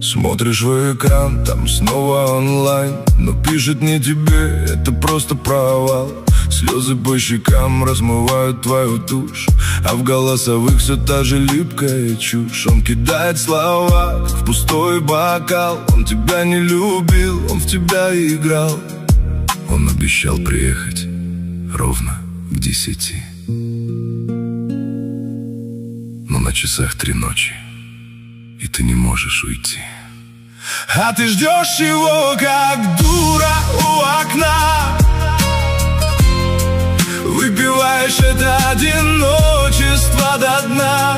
Смотришь в экран, там снова онлайн, но пишет не тебе, это просто провал. Слезы по щекам размывают твою тушь, а в голосовых все та же липкая чушь. Он кидает слова, как в пустой бокал. Он тебя не любил, он в тебя играл. Он обещал приехать ровно к 10, но на часах 3 ночи, и ты не можешь уйти. А ты ждешь его, как дура у окна. Выпиваешь это одиночество до дна.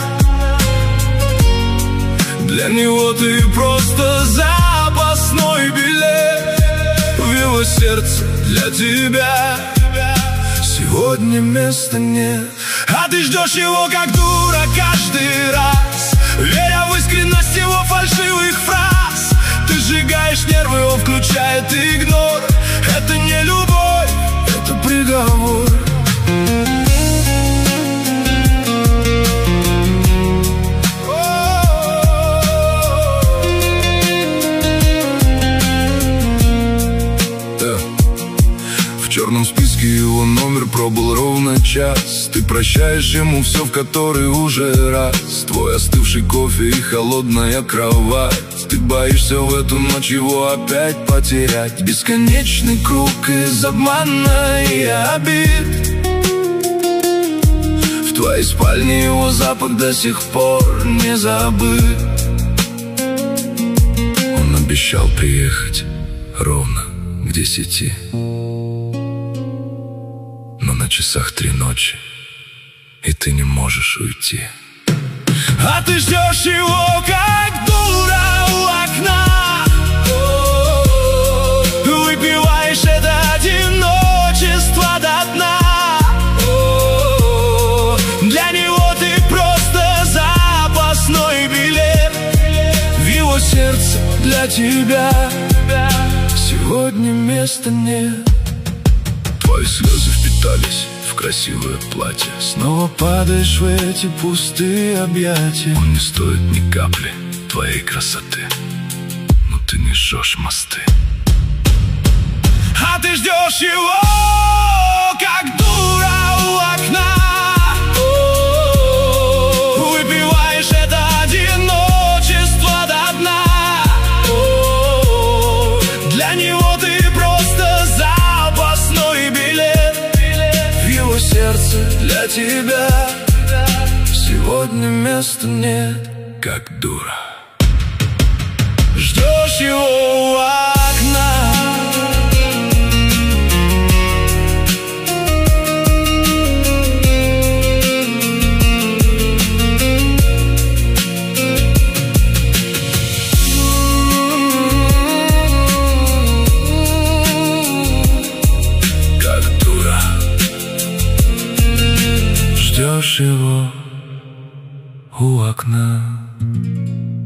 Для него ты просто запасной билет. В его сердце для тебя сегодня места нет. А ты ждешь его, как дура, каждый раз, веря в искренность его фальшивых фраз. Ты сжигаешь нервы, он включает игнор. Это не любовь, это приговор. В черном списке его номер пробыл ровно час. Ты прощаешь ему все в который уже раз. Твой остывший кофе и холодная кровать. Ты боишься в эту ночь его опять потерять. Бесконечный круг из обмана и обид. В твоей спальне его запах до сих пор не забыт. Он обещал приехать ровно к 10, но на часах 3 ночи, и ты не можешь уйти. А ты ждешь его, как дура у окна. Выпиваешь это одиночество до дна. Для него ты просто запасной билет. В его сердце для тебя сегодня места нет. Твои слезы впитались в красивое платье. Снова падаешь в эти пустые объятия. Он не стоит ни капли твоей красоты, но ты не жжешь мосты. А ты ждешь его, как дура у окна. Выпиваешь это одиночество до дна. Для него ты просто запасной билет. В его сердце для тебя сегодня места нет. Как дура ждешь его у окна. Ждешь его у окна.